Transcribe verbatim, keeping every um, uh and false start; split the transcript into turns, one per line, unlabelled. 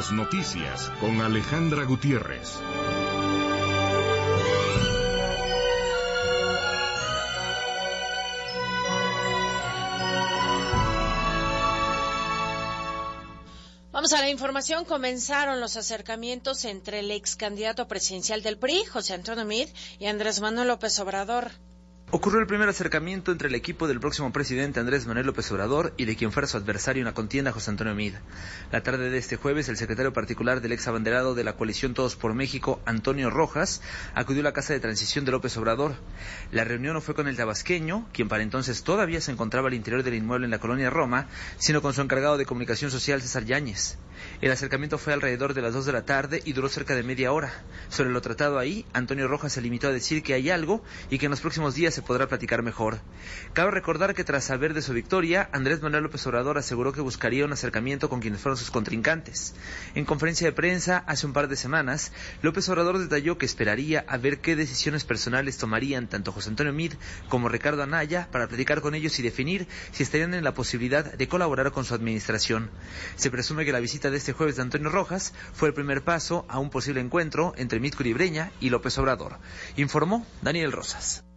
Las noticias con Alejandra Gutiérrez.
Vamos a la información. Comenzaron los acercamientos entre el ex candidato presidencial del P R I, José Antonio Meade, y Andrés Manuel López Obrador.
Ocurrió el primer acercamiento entre el equipo del próximo presidente Andrés Manuel López Obrador y de quien fuera su adversario en la contienda, José Antonio Meade. La tarde de este jueves, el secretario particular del ex abanderado de la coalición Todos por México, Antonio Rojas, acudió a la casa de transición de López Obrador. La reunión no fue con el tabasqueño, quien para entonces todavía se encontraba al interior del inmueble en la colonia Roma, sino con su encargado de comunicación social, César Yáñez. El acercamiento fue alrededor de las dos de la tarde y duró cerca de media hora. Sobre lo tratado ahí, Antonio Rojas se limitó a decir que hay algo y que en los próximos días se podrá platicar mejor. Cabe recordar que tras saber de su victoria, Andrés Manuel López Obrador aseguró que buscaría un acercamiento con quienes fueron sus contrincantes. En conferencia de prensa hace un par de semanas, López Obrador detalló que esperaría a ver qué decisiones personales tomarían tanto José Antonio Meade como Ricardo Anaya para platicar con ellos y definir si estarían en la posibilidad de colaborar con su administración. Se presume que la visita de este jueves de Antonio Rojas fue el primer paso a un posible encuentro entre Meade Curibreña y López Obrador. Informó Daniel Rosas.